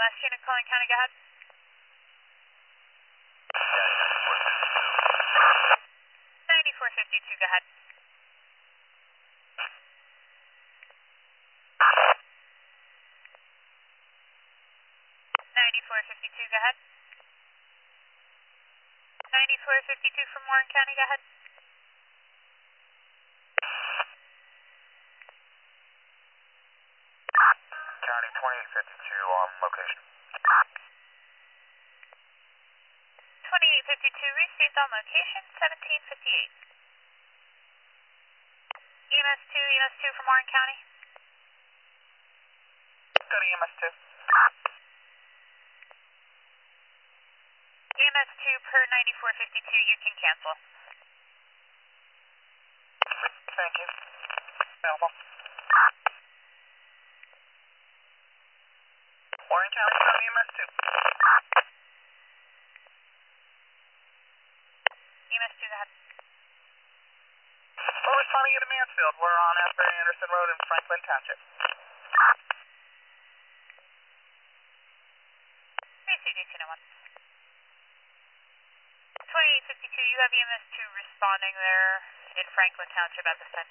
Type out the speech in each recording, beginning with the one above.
Last unit calling county, go ahead. 9452, go ahead. 9452, go ahead. 9452 from Warren County, go ahead. County 2852 on location. 2852 received on location, 1758. EMS 2 from Warren County. Go to EMS 2. EMS 2 per 9452, you can cancel. Thank you. Available. Warren County, go to EMS 2. EMS 2, go ahead. We're responding to Mansfield. We're on Asbury Anderson Road in Franklin Township. Received 1801. 2852, you have EMS 2 responding there in Franklin Township at this time.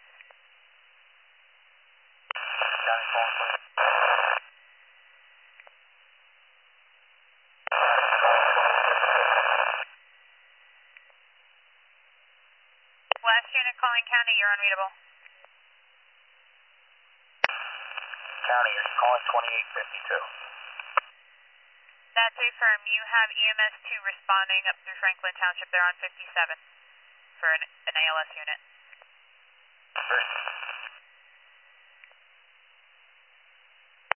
County 4. Last unit calling county, you're unreadable. County, you're calling 2852. That's a firm. You have EMS 2 responding up through Franklin Township. They're on 57 for an ALS unit. Great.